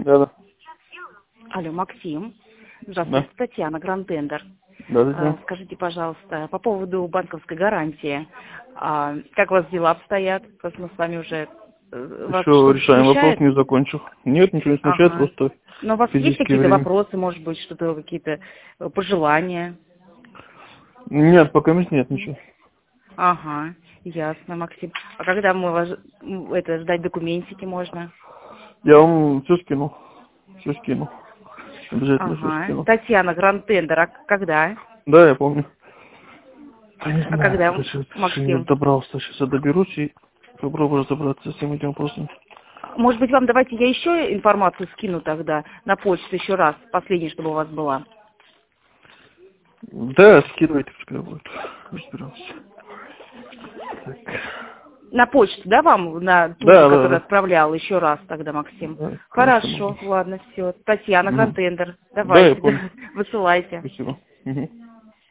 Да. Алло, Максим. Здравствуйте, Да. Татьяна, Гранд-Тендер. Да. Скажите, пожалуйста, по поводу банковской гарантии. Как у вас дела обстоят? Просто мы с вами уже... Вас Еще что-то решаем вопрос, смущает? не закончил. Нет, ничего не смущает, Ага. просто Но у вас есть физическое какие-то время. вопросы, может быть, что-то, какие-то пожелания? Нет, пока нет ничего. Ага, ясно, Максим. А когда мы вас ждать документики можно? Я вам все скину. Все скину. Обязательно все Ага. скину. Татьяна, Гранд-Тендер, а когда? Да, я помню. Я не А знаю, когда, короче, еще не Максим? добрался. Сейчас я доберусь и попробую разобраться с этим вопросом. Может быть, вам давайте я еще информацию скину тогда на почту еще раз, последней, чтобы у вас была. Да, скидывайте, пускай будет. Разберемся. Так. На почту, да, вам, на ту же, которую Да. отправлял, еще раз тогда, Максим? Да, конечно, Хорошо, можно. ладно, все. Татьяна, Гранд-Тендер, Да, я давайте, помню. высылайте. Спасибо. Угу.